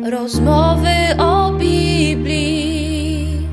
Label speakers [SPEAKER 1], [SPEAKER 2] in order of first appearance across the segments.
[SPEAKER 1] Rozmowy o Biblii.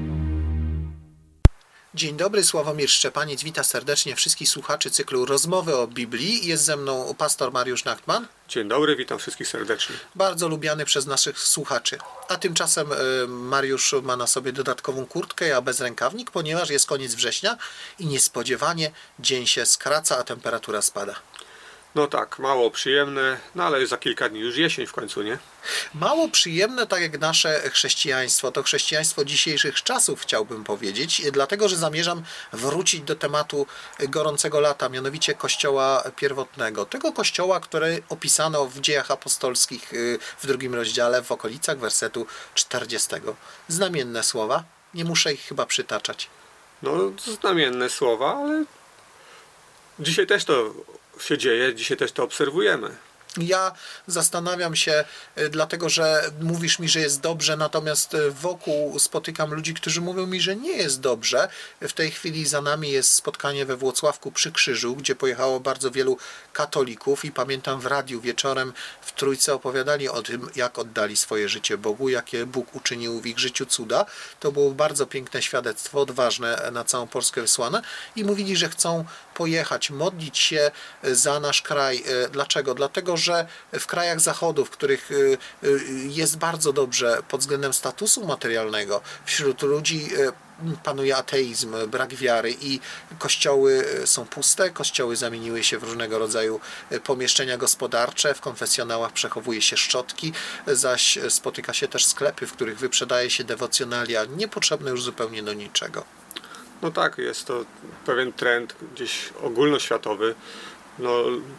[SPEAKER 2] Dzień dobry, Sławomir Szczepaniec. Witam serdecznie wszystkich słuchaczy cyklu Rozmowy o Biblii. Jest ze mną pastor Mariusz Nachtman.
[SPEAKER 3] Dzień dobry, witam wszystkich serdecznie.
[SPEAKER 2] Bardzo lubiany przez naszych słuchaczy. A tymczasem Mariusz ma na sobie dodatkową kurtkę, a bez rękawnik, ponieważ jest koniec września i niespodziewanie dzień się skraca, a temperatura spada.
[SPEAKER 3] No tak, mało przyjemne, no ale za kilka dni już jesień w końcu, nie?
[SPEAKER 2] Mało przyjemne, tak jak nasze chrześcijaństwo, to chrześcijaństwo dzisiejszych czasów, chciałbym powiedzieć, dlatego że zamierzam wrócić do tematu gorącego lata, mianowicie Kościoła pierwotnego. Tego Kościoła, który opisano w Dziejach Apostolskich w 2 rozdziale, w okolicach wersetu 40. Znamienne słowa, nie muszę ich chyba przytaczać.
[SPEAKER 3] No, znamienne słowa, ale dzisiaj też to się dzieje, dzisiaj też to obserwujemy.
[SPEAKER 2] Ja zastanawiam się, dlatego że mówisz mi, że jest dobrze, natomiast wokół spotykam ludzi, którzy mówią mi, że nie jest dobrze. W tej chwili za nami jest spotkanie we Włocławku przy Krzyżu, gdzie pojechało bardzo wielu katolików i pamiętam w radiu wieczorem w Trójce opowiadali o tym, jak oddali swoje życie Bogu, jakie Bóg uczynił w ich życiu cuda. To było bardzo piękne świadectwo, odważne, na całą Polskę wysłane i mówili, że chcą pojechać, modlić się za nasz kraj. Dlaczego? Dlatego, że w krajach Zachodu, w których jest bardzo dobrze pod względem statusu materialnego, wśród ludzi panuje ateizm, brak wiary i kościoły są puste, kościoły zamieniły się w różnego rodzaju pomieszczenia gospodarcze, w konfesjonałach przechowuje się szczotki, zaś spotyka się też sklepy, w których wyprzedaje się dewocjonalia niepotrzebne już zupełnie do niczego.
[SPEAKER 3] No tak, jest to pewien trend gdzieś ogólnoświatowy. No,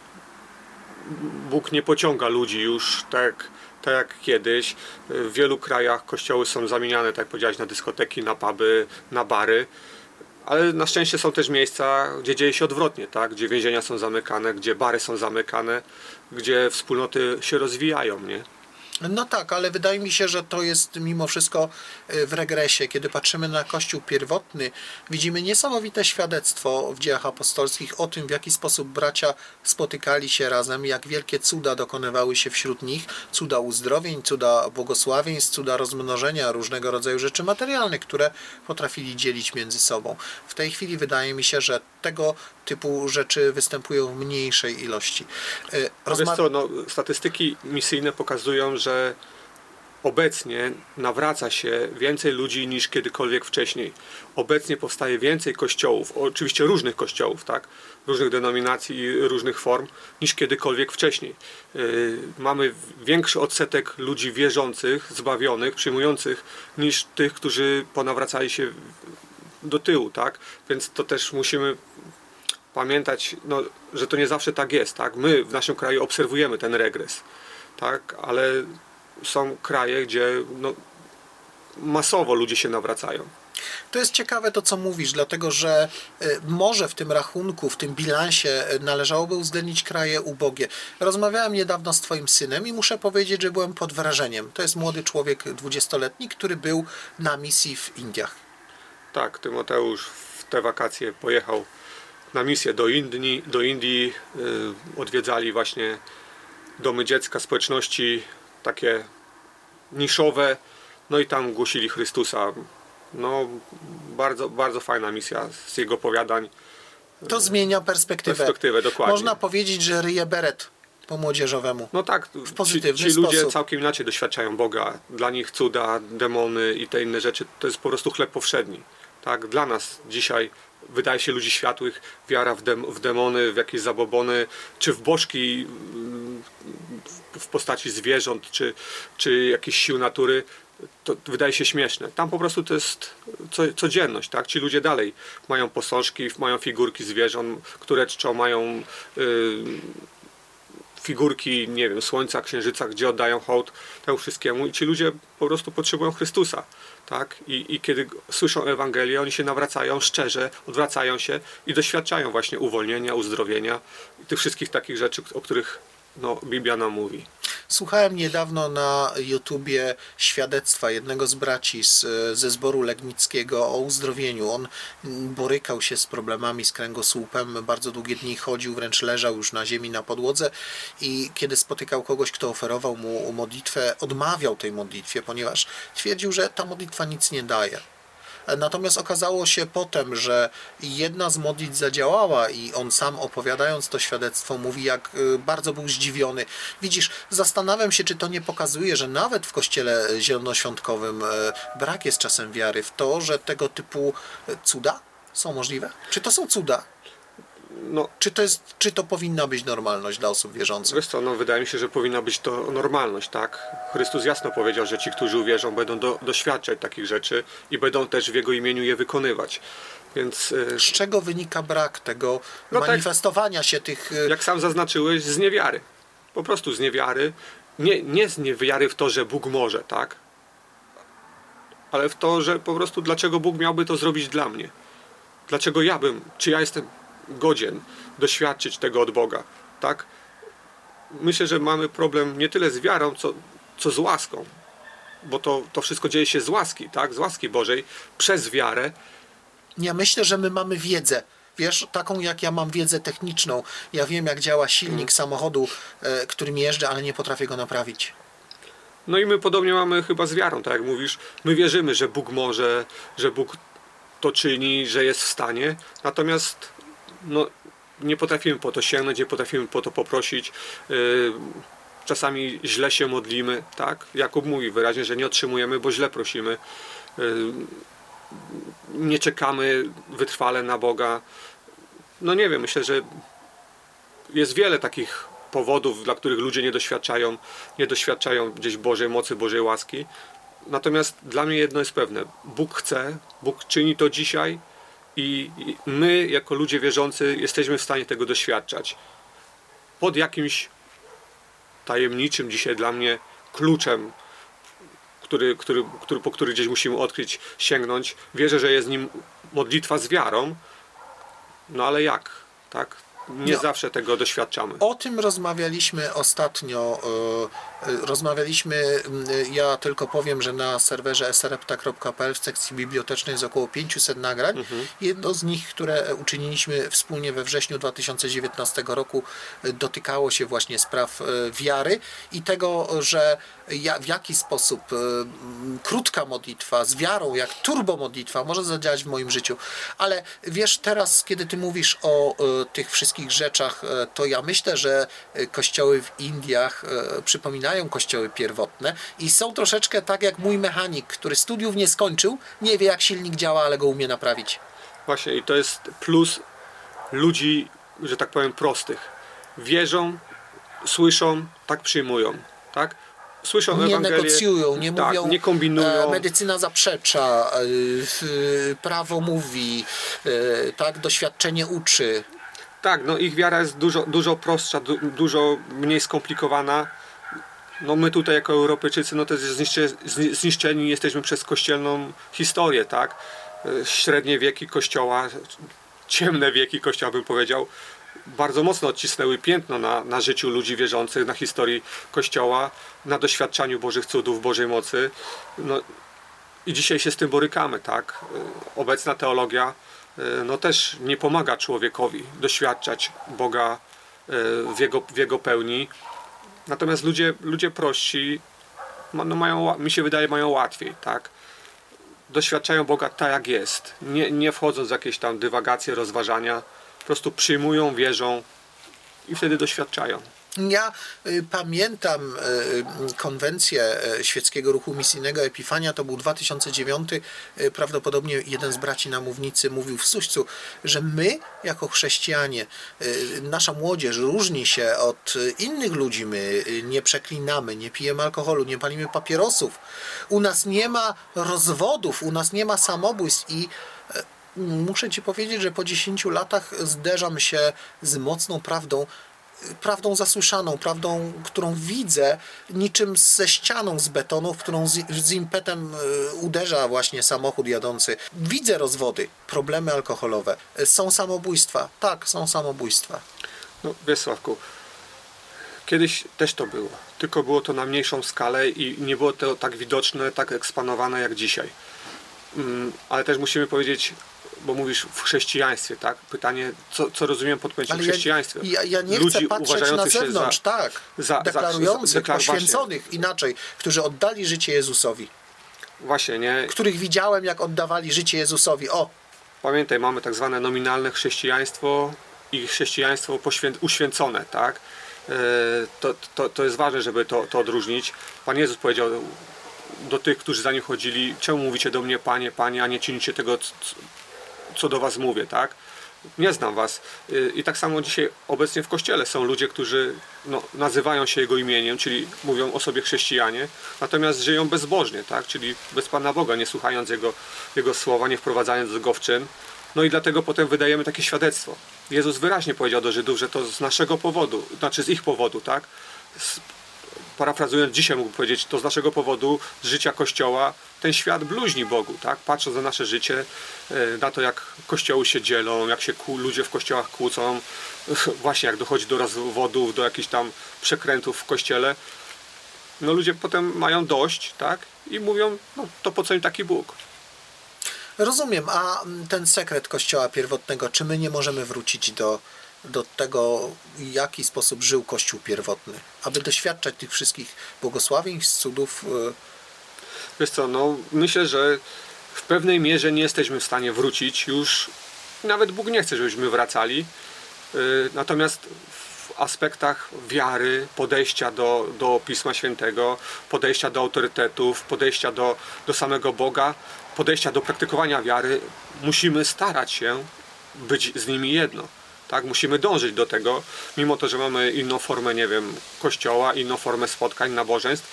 [SPEAKER 3] Bóg nie pociąga ludzi już tak jak kiedyś. W wielu krajach kościoły są zamieniane, tak jak powiedziałeś, na dyskoteki, na puby, na bary. Ale na szczęście są też miejsca, gdzie dzieje się odwrotnie, tak? Gdzie więzienia są zamykane, gdzie bary są zamykane, gdzie wspólnoty się rozwijają, nie?
[SPEAKER 2] No tak, ale wydaje mi się, że to jest mimo wszystko w regresie. Kiedy patrzymy na Kościół pierwotny, widzimy niesamowite świadectwo w Dziejach Apostolskich o tym, w jaki sposób bracia spotykali się razem, jak wielkie cuda dokonywały się wśród nich, cuda uzdrowień, cuda błogosławieństw, cuda rozmnożenia różnego rodzaju rzeczy materialnych, które potrafili dzielić między sobą. W tej chwili wydaje mi się, że tego typu rzeczy występują w mniejszej ilości.
[SPEAKER 3] Wiesz co, no, statystyki misyjne pokazują, że obecnie nawraca się więcej ludzi niż kiedykolwiek wcześniej. Obecnie powstaje więcej kościołów, oczywiście różnych kościołów, tak? Różnych denominacji i różnych form, niż kiedykolwiek wcześniej. Mamy większy odsetek ludzi wierzących, zbawionych, przyjmujących, niż tych, którzy ponawracali się do tyłu, tak? Więc to też musimy pamiętać, no, że to nie zawsze tak jest, tak? My w naszym kraju obserwujemy ten regres, tak? Ale są kraje, gdzie no, masowo ludzie się nawracają.
[SPEAKER 2] To jest ciekawe to, co mówisz, dlatego że może w tym rachunku, w tym bilansie należałoby uwzględnić kraje ubogie. Rozmawiałem niedawno z twoim synem i muszę powiedzieć, że byłem pod wrażeniem. To jest młody człowiek 20-letni, który był na misji w Indiach.
[SPEAKER 3] Tak, Tymoteusz w te wakacje pojechał na misję do Indii, odwiedzali właśnie domy dziecka, społeczności takie niszowe, no i tam głosili Chrystusa. No, bardzo, bardzo fajna misja z jego opowiadań.
[SPEAKER 2] To zmienia perspektywę.
[SPEAKER 3] Dokładnie.
[SPEAKER 2] Można powiedzieć, że ryje beret po młodzieżowemu.
[SPEAKER 3] No tak,
[SPEAKER 2] w pozytywny
[SPEAKER 3] ci ludzie
[SPEAKER 2] sposób.
[SPEAKER 3] całkiem inaczej doświadczają Boga. Dla nich cuda, demony i te inne rzeczy to jest po prostu chleb powszedni. Tak? Dla nas dzisiaj wydaje się ludzi światłych wiara w demony, w jakieś zabobony, czy w bożki w postaci zwierząt, czy jakichś sił natury, to wydaje się śmieszne. Tam po prostu to jest codzienność, tak? Ci ludzie dalej mają posążki, mają figurki zwierząt, które czczą, mają figurki, nie wiem, słońca, księżyca, gdzie oddają hołd temu wszystkiemu i ci ludzie po prostu potrzebują Chrystusa, tak? I kiedy słyszą Ewangelię, oni się nawracają szczerze, odwracają się i doświadczają właśnie uwolnienia, uzdrowienia i tych wszystkich takich rzeczy, o których no, Biblia nam mówi.
[SPEAKER 2] Słuchałem niedawno na YouTubie świadectwa jednego z braci ze zboru legnickiego o uzdrowieniu. On borykał się z problemami z kręgosłupem, bardzo długie dni chodził, wręcz leżał już na ziemi, na podłodze i kiedy spotykał kogoś, kto oferował mu modlitwę, odmawiał tej modlitwie, ponieważ twierdził, że ta modlitwa nic nie daje. Natomiast okazało się potem, że jedna z modlitw zadziałała i on sam, opowiadając to świadectwo, mówi, jak bardzo był zdziwiony. Widzisz, zastanawiam się, czy to nie pokazuje, że nawet w kościele zielonoświątkowym brak jest czasem wiary w to, że tego typu cuda są możliwe? Czy to są cuda?
[SPEAKER 3] No,
[SPEAKER 2] Czy to powinna być normalność dla osób wierzących?
[SPEAKER 3] wiesz co, no, wydaje mi się, że powinna być to normalność, tak? Chrystus jasno powiedział, że ci, którzy uwierzą, będą doświadczać takich rzeczy i będą też w Jego imieniu je wykonywać. Więc
[SPEAKER 2] Z czego wynika brak tego
[SPEAKER 3] No tak.
[SPEAKER 2] manifestowania się tych...
[SPEAKER 3] jak sam zaznaczyłeś, z niewiary. Po prostu z niewiary. Nie z niewiary w to, że Bóg może, tak? Ale w to, że po prostu dlaczego Bóg miałby to zrobić dla mnie? Dlaczego czy ja jestem godzien doświadczyć tego od Boga, tak? Myślę, że mamy problem nie tyle z wiarą, co z łaską. Bo to wszystko dzieje się z łaski, tak? Z łaski Bożej, przez wiarę.
[SPEAKER 2] Ja myślę, że my mamy wiedzę. Wiesz, taką jak ja mam wiedzę techniczną. Ja wiem, jak działa silnik samochodu, którym jeżdżę, ale nie potrafię go naprawić.
[SPEAKER 3] No i my podobnie mamy chyba z wiarą, tak jak mówisz. My wierzymy, że Bóg może, że Bóg to czyni, że jest w stanie. Natomiast no, nie potrafimy po to sięgnąć, nie potrafimy po to poprosić. Czasami źle się modlimy, tak? Jakub mówi wyraźnie, że nie otrzymujemy, bo źle prosimy. Nie czekamy wytrwale na Boga. No nie wiem, myślę, że jest wiele takich powodów, dla których ludzie nie doświadczają gdzieś Bożej mocy, Bożej łaski. Natomiast dla mnie jedno jest pewne. Bóg chce, Bóg czyni to dzisiaj i my, jako ludzie wierzący, jesteśmy w stanie tego doświadczać. Pod jakimś tajemniczym dzisiaj dla mnie kluczem, po który gdzieś musimy odkryć, sięgnąć. Wierzę, że jest nim modlitwa z wiarą, no ale jak? Tak? Nie zawsze tego doświadczamy.
[SPEAKER 2] O tym rozmawialiśmy ostatnio. Ja tylko powiem, że na serwerze srepta.pl w sekcji bibliotecznej jest około 500 nagrań. Jedno z nich, które uczyniliśmy wspólnie we wrześniu 2019 roku, dotykało się właśnie spraw wiary i tego, że w jaki sposób krótka modlitwa z wiarą, jak turbomodlitwa może zadziałać w moim życiu. Ale wiesz, teraz, kiedy ty mówisz o tych wszystkich rzeczach, to ja myślę, że kościoły w Indiach przypominają kościoły pierwotne i są troszeczkę tak jak mój mechanik, który studiów nie skończył, nie wie, jak silnik działa, ale go umie naprawić.
[SPEAKER 3] Właśnie, i to jest plus ludzi, że tak powiem, prostych. Wierzą, słyszą, tak przyjmują, tak? Słyszą
[SPEAKER 2] nie
[SPEAKER 3] Ewangelię,
[SPEAKER 2] negocjują, nie
[SPEAKER 3] tak,
[SPEAKER 2] mówią,
[SPEAKER 3] nie kombinują.
[SPEAKER 2] Medycyna zaprzecza, prawo mówi, tak, doświadczenie uczy.
[SPEAKER 3] Tak, no ich wiara jest dużo prostsza, dużo mniej skomplikowana. No my tutaj jako Europejczycy, no to jest zniszczeni jesteśmy przez kościelną historię, tak? Średnie wieki Kościoła, ciemne wieki Kościoła, bym powiedział, bardzo mocno odcisnęły piętno na życiu ludzi wierzących, na historii Kościoła, na doświadczaniu Bożych cudów, Bożej mocy. No i dzisiaj się z tym borykamy, tak? Obecna teologia no też nie pomaga człowiekowi doświadczać Boga w jego pełni. Natomiast ludzie prości no mi się wydaje, mają łatwiej, tak? Doświadczają Boga tak jak jest, nie wchodząc w jakieś tam dywagacje, rozważania, po prostu przyjmują, wierzą i wtedy doświadczają.
[SPEAKER 2] Ja pamiętam konwencję Świeckiego Ruchu Misyjnego Epifania, to był 2009, prawdopodobnie jeden z braci na mównicy mówił w Suścu, że my jako chrześcijanie, nasza młodzież różni się od innych ludzi, my nie przeklinamy, nie pijemy alkoholu, nie palimy papierosów, u nas nie ma rozwodów, u nas nie ma samobójstw i muszę Ci powiedzieć, że po 10 latach zderzam się z mocną prawdą zasłyszaną, prawdą, którą widzę niczym ze ścianą z betonu, w którą z impetem uderza właśnie samochód jadący. Widzę rozwody, problemy alkoholowe, są samobójstwa. Tak, są samobójstwa.
[SPEAKER 3] No wiesz, Sławku, kiedyś też to było, tylko było to na mniejszą skalę i nie było to tak widoczne, tak eksponowane jak dzisiaj. Ale też musimy powiedzieć, bo mówisz w chrześcijaństwie, tak? Pytanie, co rozumiem pod pojęciem chrześcijaństwa?
[SPEAKER 2] Ja nie chcę patrzeć na zewnątrz, deklarujących, poświęconych inaczej, którzy oddali życie Jezusowi.
[SPEAKER 3] Właśnie, nie?
[SPEAKER 2] Których widziałem, jak oddawali życie Jezusowi.
[SPEAKER 3] Pamiętaj, mamy tak zwane nominalne chrześcijaństwo i chrześcijaństwo uświęcone, tak? To jest ważne, żeby to odróżnić. Pan Jezus powiedział do tych, którzy za Nim chodzili, czemu mówicie do mnie Panie, Panie, a nie czynicie tego, co do was mówię, tak? Nie znam was. I tak samo dzisiaj obecnie w Kościele są ludzie, którzy nazywają się Jego imieniem, czyli mówią o sobie chrześcijanie, natomiast żyją bezbożnie, tak? Czyli bez Pana Boga, nie słuchając Jego słowa, nie wprowadzając Go w czyn. No i dlatego potem wydajemy takie świadectwo. Jezus wyraźnie powiedział do Żydów, że to z naszego powodu, znaczy z ich powodu, tak? Parafrazując dzisiaj mógł powiedzieć, to z naszego powodu, z życia Kościoła, ten świat bluźni Bogu, tak? Patrząc na nasze życie, na to jak kościoły się dzielą, jak się ludzie w kościołach kłócą, właśnie jak dochodzi do rozwodów, do jakichś tam przekrętów w kościele, no ludzie potem mają dość, tak? I mówią, no to po co im taki Bóg?
[SPEAKER 2] Rozumiem, a ten sekret Kościoła pierwotnego, czy my nie możemy wrócić do tego, w jaki sposób żył Kościół pierwotny, aby doświadczać tych wszystkich błogosławieństw, cudów?
[SPEAKER 3] Wiesz co, no myślę, że w pewnej mierze nie jesteśmy w stanie wrócić już, nawet Bóg nie chce, żebyśmy wracali, natomiast w aspektach wiary, podejścia do Pisma Świętego, podejścia do autorytetów, podejścia do samego Boga, podejścia do praktykowania wiary, musimy starać się być z nimi jedno. Tak? Musimy dążyć do tego, mimo to, że mamy inną formę, nie wiem, kościoła, inną formę spotkań, nabożeństw,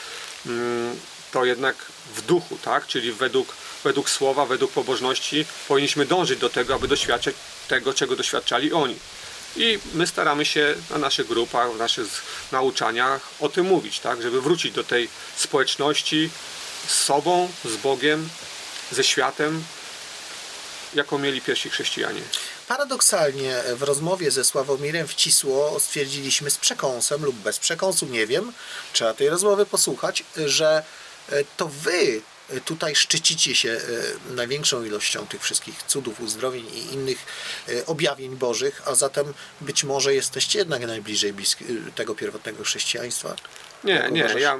[SPEAKER 3] to jednak w duchu, tak? Czyli według słowa, według pobożności powinniśmy dążyć do tego, aby doświadczać tego, czego doświadczali oni. I my staramy się na naszych grupach, w naszych nauczaniach o tym mówić, tak? Żeby wrócić do tej społeczności z sobą, z Bogiem, ze światem, jaką mieli pierwsi chrześcijanie.
[SPEAKER 2] Paradoksalnie w rozmowie ze Sławomirem Wcisło stwierdziliśmy z przekąsem lub bez przekąsu, nie wiem, trzeba tej rozmowy posłuchać, że to wy tutaj szczycicie się największą ilością tych wszystkich cudów, uzdrowień i innych objawień bożych, a zatem być może jesteście jednak najbliżej tego pierwotnego chrześcijaństwa.
[SPEAKER 3] Nie, ja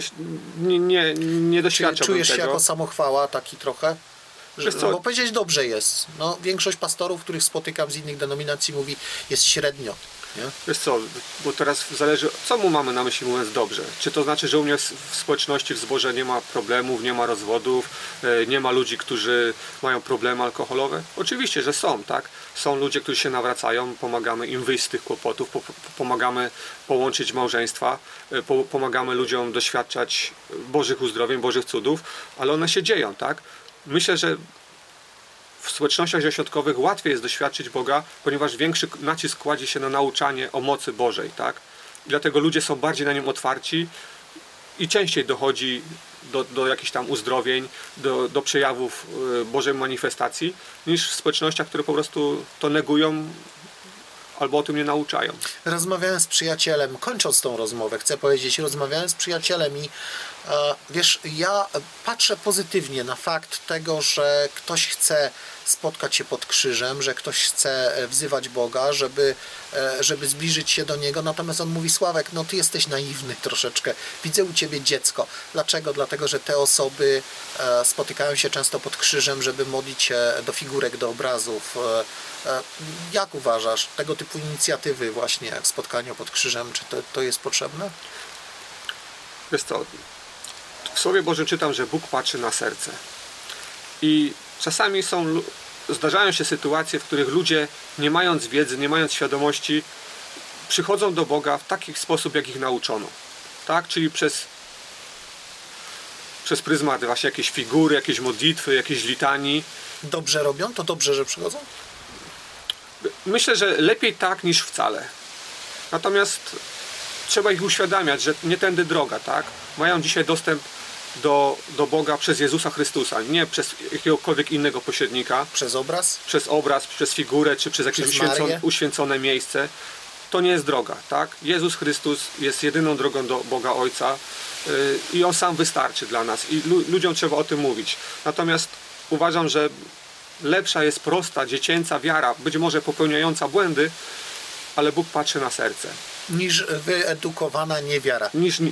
[SPEAKER 3] nie doświadczam
[SPEAKER 2] czujesz
[SPEAKER 3] tego.
[SPEAKER 2] się jako samochwała taki trochę? Bo powiedzieć dobrze jest. No, większość pastorów, których spotykam z innych denominacji, mówi, jest średnio. Nie?
[SPEAKER 3] Wiesz co, bo teraz zależy, co mu mamy na myśli mówiąc dobrze. Czy to znaczy, że u mnie w społeczności, w zborze nie ma problemów, nie ma rozwodów, nie ma ludzi, którzy mają problemy alkoholowe? Oczywiście, że są, tak? Są ludzie, którzy się nawracają, pomagamy im wyjść z tych kłopotów, pomagamy połączyć małżeństwa, pomagamy ludziom doświadczać Bożych uzdrowień, Bożych cudów, ale one się dzieją, tak? Myślę, że w społecznościach zieloświątkowych łatwiej jest doświadczyć Boga, ponieważ większy nacisk kładzie się na nauczanie o mocy Bożej, tak? I dlatego ludzie są bardziej na nim otwarci i częściej dochodzi do jakichś tam uzdrowień, do przejawów Bożej manifestacji, niż w społecznościach, które po prostu to negują albo o tym nie nauczają.
[SPEAKER 2] Rozmawiałem z przyjacielem, kończąc tą rozmowę, chcę powiedzieć, rozmawiałem z przyjacielem i wiesz, ja patrzę pozytywnie na fakt tego, że ktoś chce spotkać się pod krzyżem, że ktoś chce wzywać Boga, żeby zbliżyć się do Niego. Natomiast on mówi, Sławek, no ty jesteś naiwny troszeczkę. Widzę u ciebie dziecko. Dlaczego? Dlatego, że te osoby spotykają się często pod krzyżem, żeby modlić się do figurek, do obrazów. Jak uważasz, tego typu inicjatywy właśnie, jak spotkania pod krzyżem, czy to jest potrzebne?
[SPEAKER 3] Wiesz co, w Słowie Bożym czytam, że Bóg patrzy na serce. I czasami zdarzają się sytuacje, w których ludzie, nie mając wiedzy, nie mając świadomości, przychodzą do Boga w taki sposób, jak ich nauczono. Tak? Czyli przez pryzmat właśnie jakieś figury, jakieś modlitwy, jakieś litanii.
[SPEAKER 2] Dobrze robią? To dobrze, że przychodzą?
[SPEAKER 3] Myślę, że lepiej tak niż wcale. Natomiast trzeba ich uświadamiać, że nie tędy droga, tak? Mają dzisiaj dostęp do Boga przez Jezusa Chrystusa, nie przez jakiegokolwiek innego pośrednika.
[SPEAKER 2] Przez obraz?
[SPEAKER 3] Przez obraz, przez figurę, czy przez jakieś uświęcone miejsce. to nie jest droga, tak? Jezus Chrystus jest jedyną drogą do Boga Ojca i On sam wystarczy dla nas i ludziom trzeba o tym mówić. Natomiast uważam, że lepsza jest prosta, dziecięca wiara, być może popełniająca błędy, ale Bóg patrzy na serce.
[SPEAKER 2] Niż wyedukowana niewiara.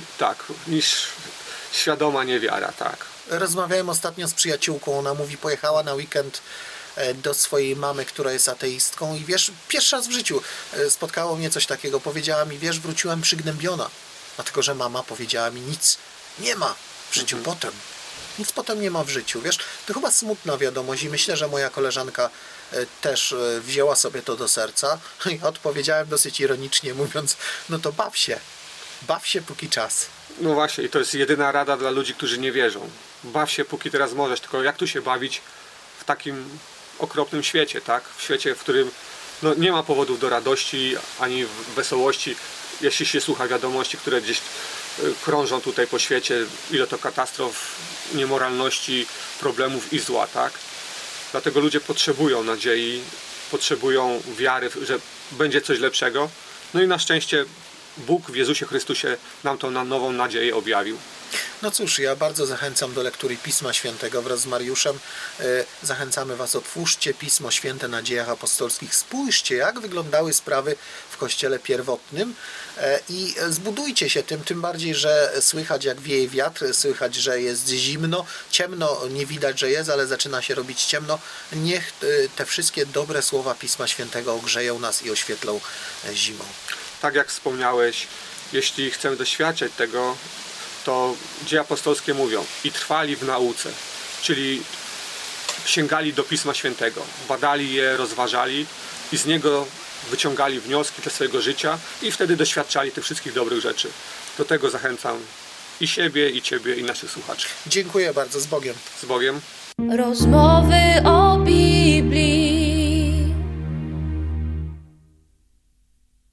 [SPEAKER 3] Niż świadoma niewiara, tak.
[SPEAKER 2] Rozmawiałem ostatnio z przyjaciółką, ona mówi, pojechała na weekend do swojej mamy, która jest ateistką i wiesz, pierwszy raz w życiu spotkało mnie coś takiego, powiedziała mi, wiesz, wróciłem przygnębiona, dlatego, że mama powiedziała mi, nic nie ma w życiu potem. Nic potem nie ma w życiu, wiesz, to chyba smutna wiadomość i myślę, że moja koleżanka też wzięła sobie to do serca i odpowiedziałem dosyć ironicznie, mówiąc, no to baw się póki czas.
[SPEAKER 3] No właśnie, i to jest jedyna rada dla ludzi, którzy nie wierzą. Baw się póki teraz możesz, tylko jak tu się bawić w takim okropnym świecie, tak? W świecie, w którym no, nie ma powodów do radości ani wesołości, jeśli się słucha wiadomości, które gdzieś krążą tutaj po świecie, ile to katastrof, niemoralności, problemów i zła, tak? Dlatego ludzie potrzebują nadziei, potrzebują wiary, że będzie coś lepszego. No i na szczęście Bóg w Jezusie Chrystusie nam tą nową nadzieję objawił.
[SPEAKER 2] No cóż, ja bardzo zachęcam do lektury Pisma Świętego wraz z Mariuszem. Zachęcamy Was, otwórzcie Pismo Święte na Dziejach Apostolskich. Spójrzcie, jak wyglądały sprawy w Kościele pierwotnym i zbudujcie się tym bardziej, że słychać jak wieje wiatr, słychać, że jest zimno, ciemno, nie widać, że jest, ale zaczyna się robić ciemno. Niech te wszystkie dobre słowa Pisma Świętego ogrzeją nas i oświetlą zimą.
[SPEAKER 3] Tak jak wspomniałeś, jeśli chcemy doświadczać tego, to Dzieje Apostolskie mówią i trwali w nauce, czyli sięgali do Pisma Świętego, badali je, rozważali i z niego wyciągali wnioski dla swojego życia i wtedy doświadczali tych wszystkich dobrych rzeczy. Do tego zachęcam i siebie, i Ciebie, i naszych słuchaczy.
[SPEAKER 2] Dziękuję bardzo, z Bogiem.
[SPEAKER 3] Z Bogiem.
[SPEAKER 1] Rozmowy o Biblii.